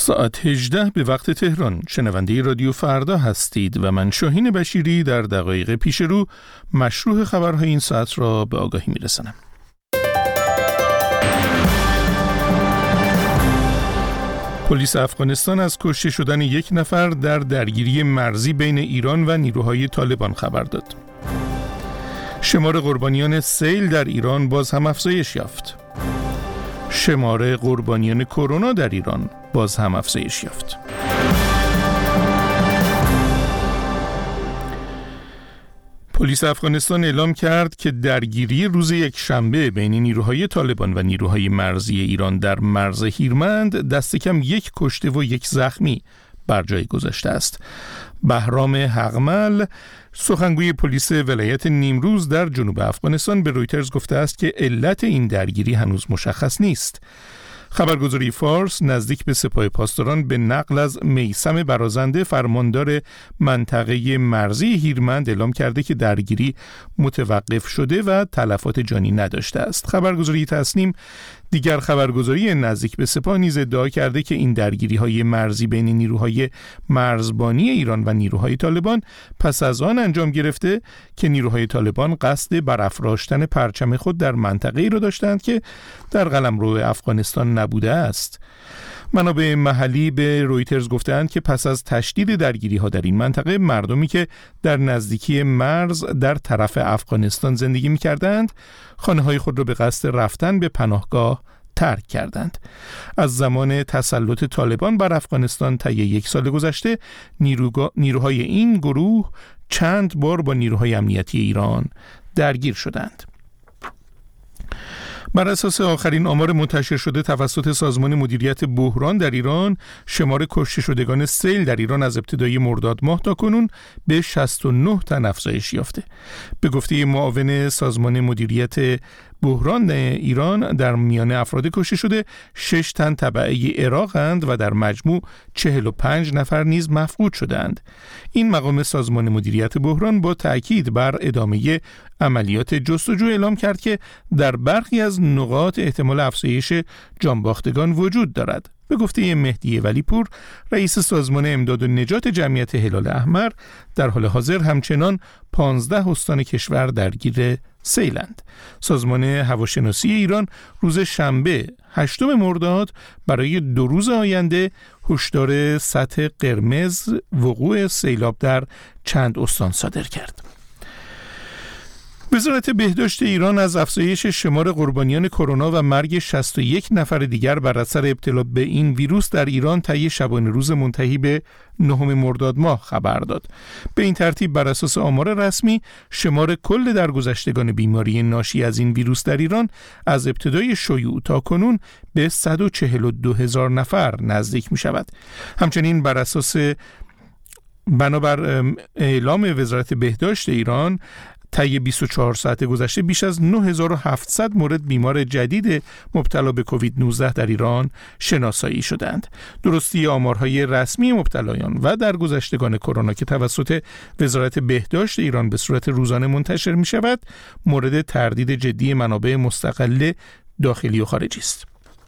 ساعت 18 به وقت تهران. شنونده رادیو فردا هستید و من شاهین بشیری در دقایق پیش رو مشروع خبرهای این ساعت را به آگاهی میرسانم. پلیس افغانستان از کشته شدن یک نفر در درگیری مرزی بین ایران و نیروهای طالبان خبر داد. شمار قربانیان سیل در ایران باز هم افزایش یافت. شمار قربانیان کرونا در ایران باز هم افزایش یافت. پلیس افغانستان اعلام کرد که درگیری روز یکشنبه بین نیروهای طالبان و نیروهای مرزی ایران در مرز هیرمند دست کم یک کشته و یک زخمی بر جای گذاشته است. بهرام حقمل، سخنگوی پلیس ولایت نیمروز در جنوب افغانستان، به رویترز گفته است که علت این درگیری هنوز مشخص نیست. خبرگزاری فارس نزدیک به سپاه پاسداران به نقل از میثم برازنده، فرماندار منطقه مرزی هیرمند، اعلام کرده که درگیری متوقف شده و تلفات جانی نداشته است. خبرگزاری تصنیم، دیگر خبرگزاری نزدیک به سپاه، نیز ادعا کرده که این درگیری‌های مرزی بین نیروهای مرزبانی ایران و نیروهای طالبان پس از آن انجام گرفته که نیروهای طالبان قصد برافراشتن پرچم خود در منطقه‌ای را داشتند که در قلمرو افغانستان نبوده است. منابع محلی به رویترز گفتند که پس از تشدید درگیری‌ها در این منطقه، مردمی که در نزدیکی مرز در طرف افغانستان زندگی می‌کردند، خانه‌های خود را به قصد رفتن به پناهگاه ترک کردند. از زمان تسلط طالبان بر افغانستان طی یک سال گذشته، نیروهای این گروه چند بار با نیروهای امنیتی ایران درگیر شدند. بر اساس آخرین آمار منتشر شده توسط سازمان مدیریت بحران در ایران، شمار کشته شدگان سیل در ایران از ابتدای مرداد ماه تا کنون به 69 تن افزایش یافته. به گفته معاون سازمان مدیریت بحران ایران، در میان افراد کشته شده 6 تن تبعه عراقند و در مجموع 45 نفر نیز مفقود شدند. این مقام سازمان مدیریت بحران با تأکید بر ادامه عملیات جستجو اعلام کرد که در برخی از نقاط احتمال افزایش جانباختگان وجود دارد. به گفته مهدی ولیپور، رئیس سازمان امداد و نجات جمعیت هلال احمر، در حال حاضر همچنان 15 استان کشور درگیر سیلند. سازمان هواشناسی ایران روز شنبه 8 مرداد برای 2 روز آینده هشدار سطح قرمز وقوع سیلاب در چند استان صادر کرد. وزارت بهداشت ایران از افزایش شمار قربانیان کرونا و مرگ 61 نفر دیگر بر اثر ابتلا به این ویروس در ایران طی شبانه روز منتهی به 9 مرداد ماه خبر داد. به این ترتیب بر اساس آمار رسمی، شمار کل درگذشتگان بیماری ناشی از این ویروس در ایران از ابتدای شیوع تا کنون به 142,000 نفر نزدیک می شود. همچنین بر اساس بنابر اعلام وزارت بهداشت ایران، طی 24 ساعت گذشته بیش از 9700 مورد بیمار جدید مبتلا به کووید 19 در ایران شناسایی شدند. درستی آمارهای رسمی مبتلایان و درگذشتگان کرونا که توسط وزارت بهداشت ایران به صورت روزانه منتشر می شود، مورد تردید جدی منابع مستقل داخلی و خارجی است.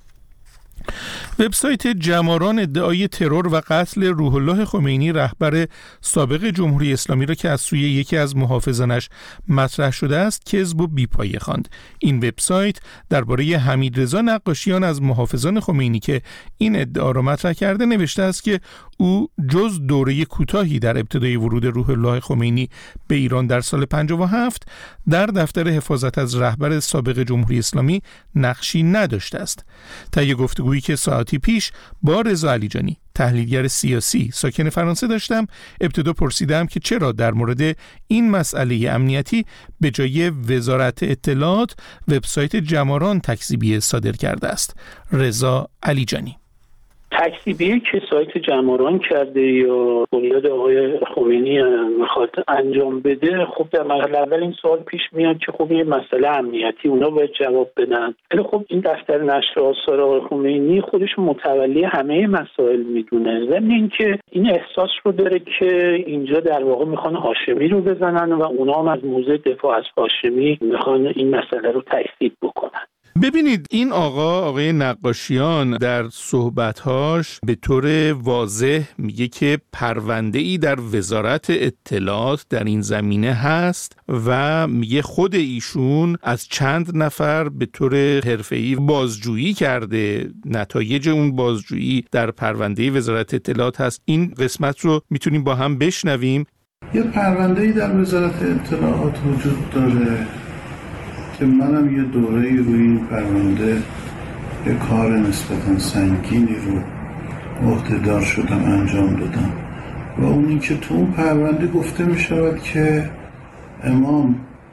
وبسایت جماران ادعای ترور و قتل روح الله خمینی، رهبر سابق جمهوری اسلامی، را که از سوی یکی از محافظانش مطرح شده است کذب و بی‌پایه خواند. این وبسایت درباره حمیدرضا نقاشیان از محافظان خمینی که این ادعا را مطرح کرده نوشته است که او جز دوره کوتاهی در ابتدای ورود روح الله خمینی به ایران در سال 57 در دفتر حفاظت از رهبر سابق جمهوری اسلامی نقشی نداشته است. طی گفتگویی که ساعتی پیش با رضا علیجانی، تحلیلگر سیاسی ساکن فرانسه، داشتم، ابتدا پرسیدم که چرا در مورد این مسئله امنیتی به جای وزارت اطلاعات وبسایت جماران تکذیبیه صادر کرده است. رضا علیجانی: تکذیبی که سایت جماران کرده یا بنیاد آقای خمینی میخواد انجام بده، خب در مرحله اول این سوال پیش میاد که خب یه مسئله امنیتی اونا باید جواب بدن. ولی خب این دفتر نشر آثار آقای خمینی خودش متولی همه مسائل میدونه، ضمن اینکه این احساس رو داره که اینجا در واقع میخوان هاشمی رو بزنن و اونا هم از موضع دفاع از هاشمی میخوان این مسئله رو تکذیب بکنن. ببینید این آقای نقاشیان در صحبت‌هاش به طور واضح میگه که پرونده‌ای در وزارت اطلاعات در این زمینه هست و میگه خود ایشون از چند نفر به طور حرفه‌ای بازجویی کرده. نتایج اون بازجویی در پرونده وزارت اطلاعات هست. این قسمت رو میتونیم با هم بشنویم. یه پرونده‌ای در وزارت اطلاعات وجود داره که منم یه دوره‌ای روی این پرونده یه کار نسبتاً سنگینی رو عهده‌دار شدم انجام دادم و اون این که تو اون پرونده گفته می شود که امام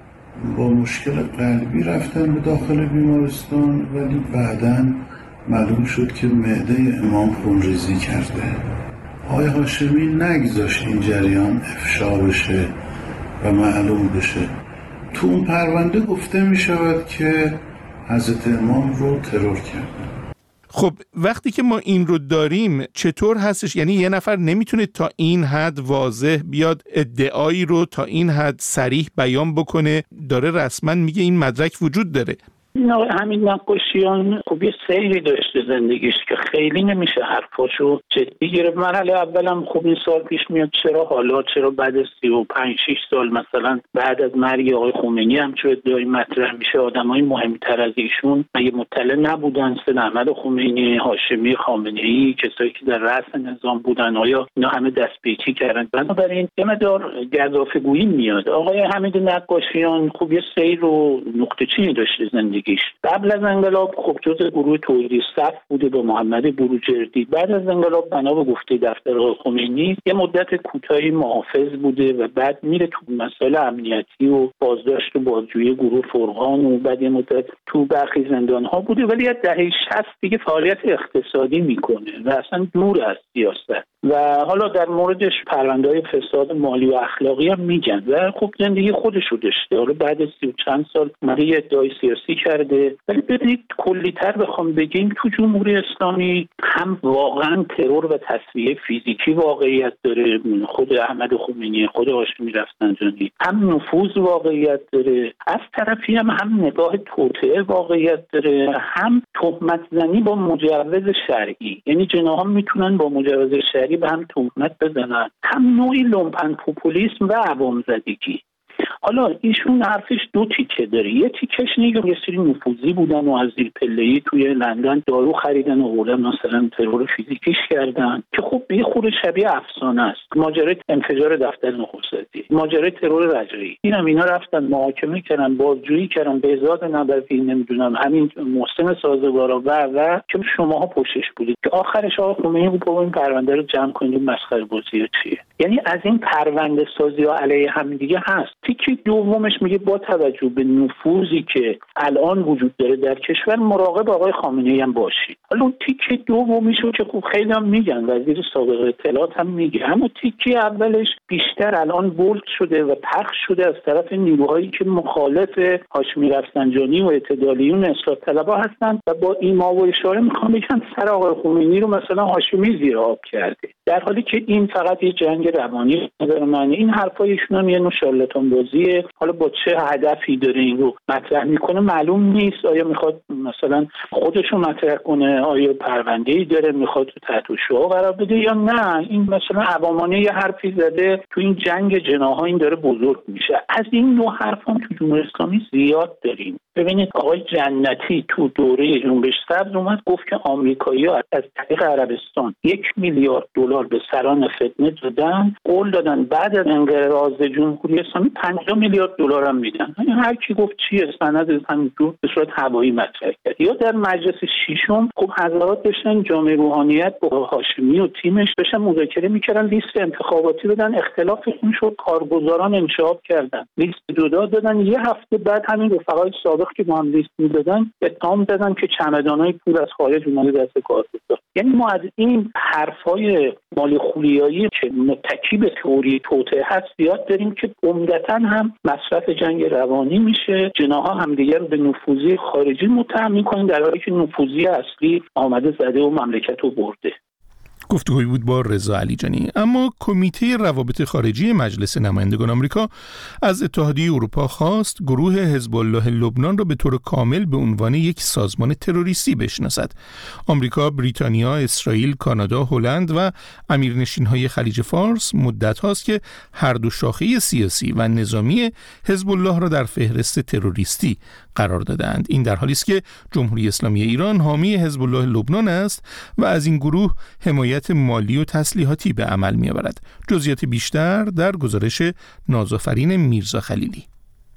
با مشکل قلبی رفتن به داخل بیمارستان ولی بعداً معلوم شد که معده امام خونریزی کرده. آقای هاشمی نگذاشت این جریان افشا بشه و معلوم بشه. تو اون پرونده گفته می شود که حضرت امام رو ترور کرده. خب وقتی که ما این رو داریم چطور هستش؟ یعنی یه نفر نمیتونه تا این حد واضح بیاد ادعایی رو تا این حد صریح بیان بکنه، داره رسما میگه این مدرک وجود داره. همین نقاشیان خب یه سیری داشته زندگیش که خیلی نمیشه حرفاشو جدی گرفت. مرحله اولم خب این سال پیش میاد چرا بعد 35-6 سال مثلا بعد از مرگ آقای خمینی هم چه ادعایی مطرح میشه آدمای مهمتر از ایشون مگه مطلع نبودن؟ سید احمد خمینی، هاشمی، خامنه‌ای، کسایی که در رأس نظام بودن، آیا اینا همه دستپیچی کردن؟ بنابراین یه مقدار گزافه‌گویی میاد. آقای حمید نقاشیان خب یه سیر رو نقطه چینی داشته زندگی. قبل از انقلاب خب جزء گروه توحیدی صف بوده با محمد بروجردی. بعد از انقلاب بنا به گفته دفتر آقای خمینی یه مدت کوتاهی محافظ بوده و بعد میره تو مسائل امنیتی و بازداشت و بازجویی گروه فرقان و بعد یه مدت تو برخی زندان‌ها بوده ولی از دهه 60 دیگه فعالیت اقتصادی میکنه و اصلا دور از سیاست. و حالا در موردش پرونده‌های فساد مالی و اخلاقی هم میگن و خب زندگی خودش رو داشته. حالا بعد 30 و چند سال اومده یه ادعای سیاسی کرده. ولی ببینید کلی‌تر بخوام بگیم تو جمهوری اسلامی هم واقعا ترور و تصفیه فیزیکی واقعیت داره، خود احمد خمینی، خود هاشمی رفسنجانی، هم نفوذ واقعیت داره، از طرفی هم نگاه توطئه واقعیت داره، هم تهمت زنی با مجوز شرعی، یعنی جناحان میتونن با مجوز شرعی به هم تهمت بزنن، هم نوعی لومپن پوپولیسم و عوام زدگی. حالا ایشون حرفش دو تیکه داره. یه تیکش اینه یه سری نفوذی بودن و از زیر پله‌ای توی لندن دارو خریدن و آوردن مثلا ترور فیزیکیش کردن که خب یه خورده شبیه افسانه است. ماجرای انفجار دفتر نخست‌وزیر، ماجرای ترور رجایی، اینا رفتن محاکمه کردن، بازجویی کردن، بهزاد نبوی، نمیدونم همین محسن سازگارا و که شماها پشتش بودید که آخرش آقا خمینی بود این پرونده رو جمع کنید. مسخره بازی چیه؟ یعنی از این پرونده سازی‌ها علیه هم دیگه هست. تیکه دومش میگه با توجه به نفوذی که الان وجود داره در کشور مراقب آقای خامنه‌ای هم باشید. حالا اون تیکه دومیشو که خوب خیلی هم میگن، وزیر سابق اطلاعات هم میگه، اما تیکه اولش بیشتر الان بولد شده و پخش شده از طرف نیروهایی که مخالف هاشمی رفسنجانی و اعتدالیون اصلاح طلبها هستن و با ایما و اشاره میخوام بگن سر آقای خمینی رو مثلا هاشمی زیر آب کرده، در حالی که این فقط یه جنگ روانی نظر منه. این حرفایشون هم یه نوع شارلاتان بازیه. حالا با چه هدفی داره این رو مطرح میکنه معلوم نیست. آیا میخواد مثلا خودش رو مطرح کنه، آیا پرونده‌ای داره میخواد تو تحت شعاع قرار بده یا نه این مثلا عوامانه یه حرفی زده تو این جنگ جناح‌ها این داره بزرگ میشه. از این نوع حرفا تو جمهوری اسلامی زیاد داریم. ببینید آقای جنتی تو دوره جنبش سبز اومد گفت که آمریکایی‌ها از طریق عربستان 1 میلیارد دلار به سران فتنه دادن، قول دادن بعد از انقراض جمهوری اسلامی 50 میلیارد دلار هم میدن. یعنی هر کی گفت چیه سند همینجور به صورت هوایی مطرح کرد. یا در مجلس ششم خب حضرات داشتن جامعه روحانیت با هاشمی و تیمش داشتن مذاکره میکردن، لیست انتخاباتی بدن، اختلافشون شد، کارگزاران انشاب کردن، لیست جدا دادن. یه هفته بعد همین رفقای سابق که با هم لیست میدادن اتهام زدن که چمدانای پول از خارج اومده دست کارگزار. یعنی ما از این حرفای مالی خولیایی که متکی به تئوری توطئه هست زیاد داریم که عمدتاً هم مصرف جنگ روانی میشه. جناح‌ها همدیگر رو به نفوذی خارجی متهم میکنن در حالی که نفوذی اصلی آمده زده و مملکت رو برده. گفتگویی بود با رضا علیجانی. اما کمیته روابط خارجی مجلس نمایندگان آمریکا از اتحادیه اروپا خواست گروه حزب الله لبنان را به طور کامل به عنوان یک سازمان تروریستی بشناسد. آمریکا، بریتانیا، اسرائیل، کانادا، هلند و امیرنشین‌های خلیج فارس مدت هاست که هر دو شاخه سیاسی و نظامی حزب الله را در فهرست تروریستی قرار دادند. این در حالی است که جمهوری اسلامی ایران حامی حزب الله لبنان است و از این گروه حمایت مالی و تسلیحاتی به عمل می‌آورد. جزئیات بیشتر در گزارش نازآفرین میرزا خلیلی.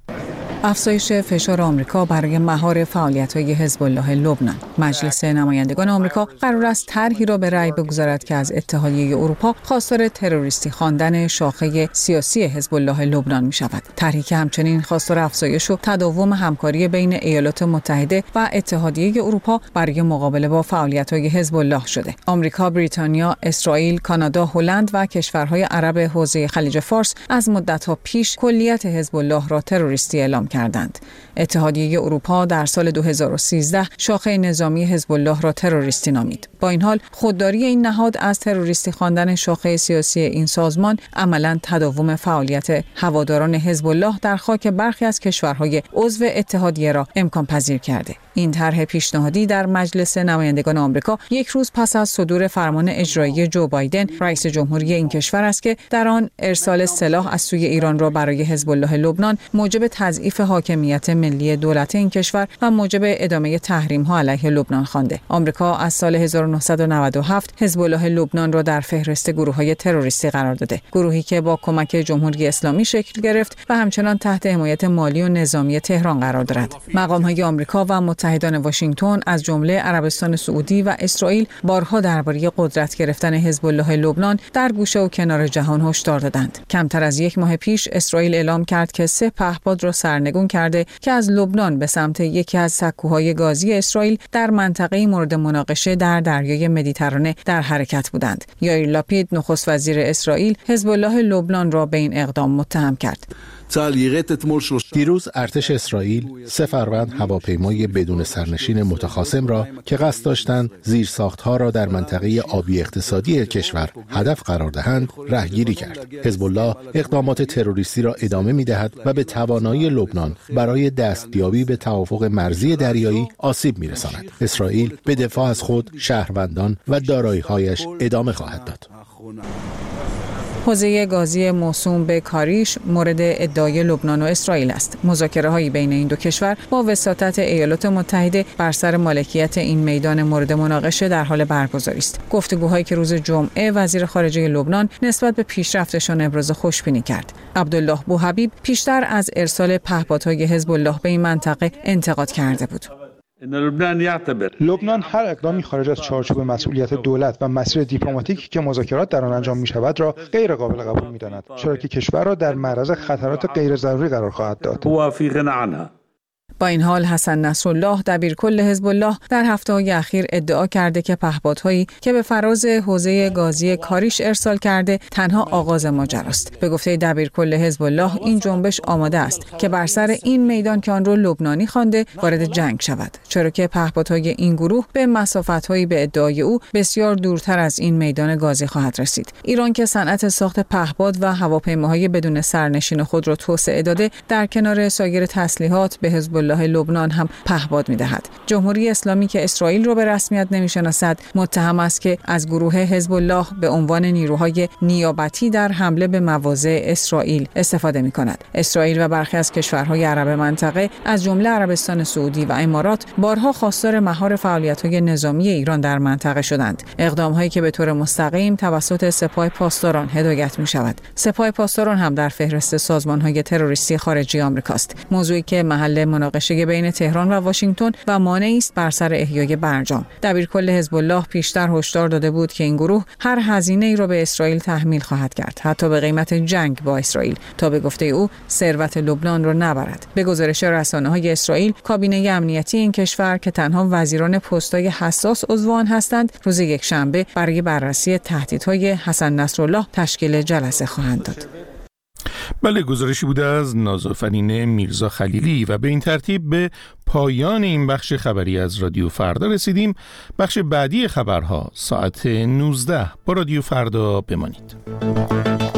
افزایش فشار آمریکا برای مهار فعالیت‌های حزب الله لبنان. مجلس نمایندگان آمریکا قرار است طرحی را به رأی بگذارد که از اتحادیه اروپا خواستار تروریستی خواندن شاخه سیاسی حزب الله لبنان می‌شود. طرحی که همچنین خواستار افزایش و تداوم همکاری بین ایالات متحده و اتحادیه اروپا برای مقابله با فعالیت‌های حزب الله شده. آمریکا، بریتانیا، اسرائیل، کانادا، هلند و کشورهای عرب حوزه خلیج فارس از مدت‌ها پیش کلیت حزب الله را تروریستی اعلام کردند. اتحادیه اروپا در سال 2013 شاخه نظامی حزب الله را تروریستی نامید. با این حال خودداری این نهاد از تروریستی خواندن شاخه سیاسی این سازمان عملاً تداوم فعالیت هواداران حزب الله در خاک برخی از کشورهای عضو اتحادیه را امکان پذیر کرده. این طرح پیشنهادی در مجلس نمایندگان آمریکا یک روز پس از صدور فرمان اجرایی جو بایدن رئیس جمهوری این کشور است که در آن ارسال سلاح از سوی ایران را برای حزب الله لبنان موجب تضعیف حاکمیت ملی دولت این کشور و موجب ادامه تحریم‌ها علیه لبنان خوانده. آمریکا از سال 1997 حزب الله لبنان را در فهرست گروه‌های تروریستی قرار داده. گروهی که با کمک جمهوری اسلامی شکل گرفت و همچنان تحت حمایت مالی و نظامی تهران قرار دارد. مقام‌های آمریکا و متحدان واشنگتن از جمله عربستان سعودی و اسرائیل بارها درباره قدرت گرفتن حزب الله لبنان در گوشه و کنار جهان هشدار دادند. کمتر از یک ماه پیش اسرائیل اعلام کرد که 3 پهپاد را سرنگون کرده که از لبنان به سمت یکی از سکوهای گازی اسرائیل در منطقه مورد مناقشه در دریای مدیترانه در حرکت بودند. یائیر لاپید نخست وزیر اسرائیل حزب الله لبنان را به این اقدام متهم کرد. دیروز ارتش اسرائیل 3 فروند هواپیمای بدون سرنشین متخاصم را که قصد داشتند زیرساخت‌ها را در منطقه آبی اقتصادی کشور هدف قرار دهند رهگیری کرد. حزب الله اقدامات تروریستی را ادامه می‌دهد و به توانایی لبنان برای دستیابی به توافق مرزی دریایی آسیب می‌رساند. اسرائیل به دفاع از خود، شهروندان و دارایی‌هایش ادامه خواهد داد. حوزه گازی موسوم به کاریش مورد ادعای لبنان و اسرائیل است. مذاکره‌های بین این دو کشور با وساطت ایالات متحده بر سر مالکیت این میدان مورد مناقشه در حال برگزاری است. گفتگوهایی که روز جمعه وزیر خارجه لبنان نسبت به پیشرفتشان ابراز خوشبینی کرد. عبدالله بوحبیب پیشتر از ارسال پهپادهای حزب الله به این منطقه انتقاد کرده بود. لبنان هر اقدامی خارج از چارچوب مسئولیت دولت و مسیر دیپلماتیکی که مذاکرات در آن انجام می شود را غیر قابل قبول می داند، چرا که کشور را در معرض خطرات غیر ضروری قرار خواهد داد. با این حال حسن نصرالله دبیرکل حزب الله در هفته‌های اخیر ادعا کرده که پهپادهایی که به فراز حوزه گازی کاریش ارسال کرده تنها آغاز ماجراست. به گفته دبیرکل حزب الله این جنبش آماده است که بر سر این میدان که آن را لبنانی خوانده وارد جنگ شود، چرا که پهپادهای این گروه به مسافت‌هایی به ادعای او بسیار دورتر از این میدان گازی خواهد رسید. ایران که صنعت ساخت پهپاد و هواپیماهای بدون سرنشین خود را توسعه داده، در کنار سایر تسلیحات به حزب الله لبنان هم پهپاد می‌دهد. جمهوری اسلامی که اسرائیل را به رسمیت نمی‌شناسد، متهم است که از گروه حزب الله به عنوان نیروهای نیابتی در حمله به مواضع اسرائیل استفاده می‌کند. اسرائیل و برخی از کشورهای عرب منطقه از جمله عربستان سعودی و امارات بارها خواستار مهار فعالیت‌های نظامی ایران در منطقه شدند. اقدام‌هایی که به طور مستقیم توسط سپاه پاسداران هدایت می‌شود. سپاه پاسداران هم در فهرست سازمان‌های تروریستی خارجی آمریکاست. موضوعی که محل مناقشه بین تهران و واشنگتن و مانعی است بر سر احیای برجام. دبیرکل حزب الله پیشتر هشدار داده بود که این گروه هر هزینه‌ای را به اسرائیل تحمیل خواهد کرد، حتی به قیمت جنگ با اسرائیل، تا به گفته او ثروت لبنان را نبرد. به گزارش رسانه‌های اسرائیل، کابینه امنیتی این کشور که تنها وزیران پست‌های حساس عضو آن هستند، روز یکشنبه برای بررسی تهدیدهای حسن نصرالله تشکیل جلسه خواهند داد. بله، گزارشی بوده از نازآفرین میرزا خلیلی و به این ترتیب به پایان این بخش خبری از رادیو فردا رسیدیم. بخش بعدی خبرها ساعت 19 با رادیو فردا بمانید.